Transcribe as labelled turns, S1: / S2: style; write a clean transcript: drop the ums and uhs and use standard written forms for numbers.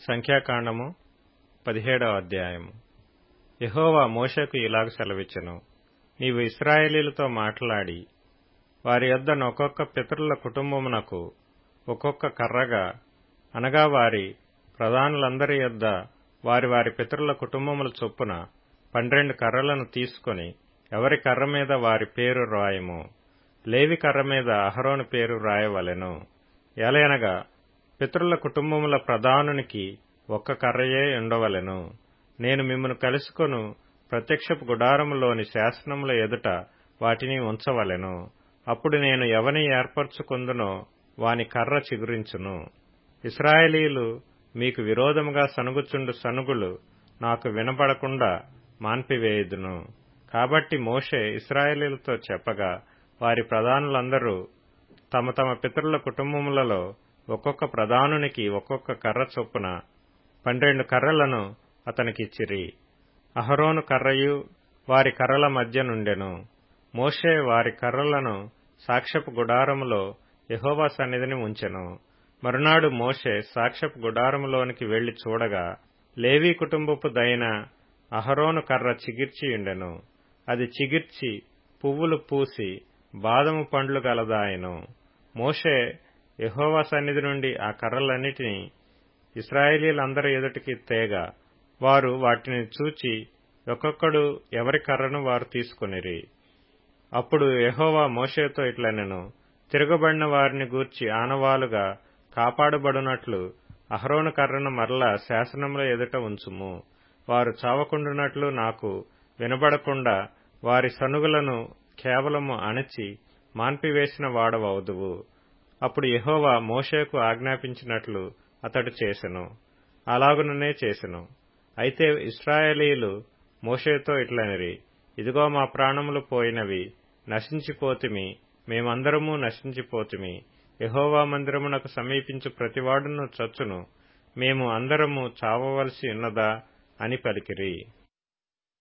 S1: సంఖ్యాకాండము 17వ అధ్యాయము. యెహోవా మోషేకు ఇలాగ సెలవిచ్చెను. నీవు ఇశ్రాయేలీయులతో మాట్లాడి వారి యొద్ద ఒక్కొక్క పితరుల కుటుంబమునకు ఒక్కొక్క కర్రగా, అనగా వారి ప్రధానులందరి యొద్ద వారి వారి పితరుల కుటుంబముల చొప్పున 12 కర్రలను తీసుకొని ఎవరి కర్ర మీద వారి పేరు రాయము. లేవి కర్ర మీద అహరోను పేరు రాయవలెను. ఎలయనగా పితరుల కుటుంబముల ప్రధానునికి ఒక్క కర్రయే ఉండవలెను. నేను మిమ్మును కలుసుకొను ప్రత్యక్షపు గుడారములోని శాసనముల ఎదుట వాటిని ఉంచవలెను. అప్పుడు నేను ఎవని ఏర్పరచుకొందునో వాని కర్ర చిగురించును. ఇశ్రాయేలీయులు మీకు విరోధముగా సనుగుచుండు సనుగులు నాకు వినబడకుండా మాన్పివేయుదును. కాబట్టి మోషే ఇశ్రాయేలీయులతో చెప్పగా, వారి ప్రధానులందరూ తమ తమ పితరుల కుటుంబములలో ఒక్కొక్క ప్రధానునికి ఒక్కొక్క కర్ర చొప్పున 12 కర్రలను అతనికిచ్చిరి. అహరోను కర్రయు వారి కర్రల మధ్య నుండెను. మోషే వారి కర్రలను సాక్ష్యపు గుడారములో యెహోవా సన్నిధిని ఉంచెను. మరునాడు మోషే సాక్ష్యపు గుడారములోనికి వెళ్లి చూడగా, లేవీ కుటుంబపు దైన అహరోను కర్ర చిగిర్చియుండెను. అది చిగిర్చి పువ్వులు పూసి బాదము పండ్లు గలదాయెను. మోషే యెహోవా సన్నిధి నుండి ఆ కర్రలన్నిటినీ ఇశ్రాయేలీయులందరి ఎదుటికి తేగా, వారు వాటిని చూచి ఒక్కొక్కడు ఎవరి కర్రను వారు తీసుకొనిరి. అప్పుడు యెహోవా మోషేతో ఇట్లనెను. తిరగబడిన వారిని గూర్చి ఆనవాలుగా కాపాడబడునట్లు అహరోను కర్రను మరలా శాసనముల ఎదుట ఉంచుము. వారు చావకుండునట్లు నాకు వినబడకుండా వారి సనుగులను కేవలము అణచి మాన్పివేసిన వాడవవుదువు. అప్పుడు యెహోవా మోషేకు ఆజ్ఞాపించినట్లు అతడు చేసెను. అలాగుననే చేసెను. అయితే ఇశ్రాయేలీయులు మోషేతో ఇట్లనిరి, ఇదిగో మా ప్రాణములు పోయినవి, నశించిపోతిమి, మేమందరము నశించిపోతిమి. యెహోవా మందిరమునకు సమీపించు ప్రతివాడును చచ్చును, మేము అందరము చావవలసి ఉన్నదా అని పలికిరి.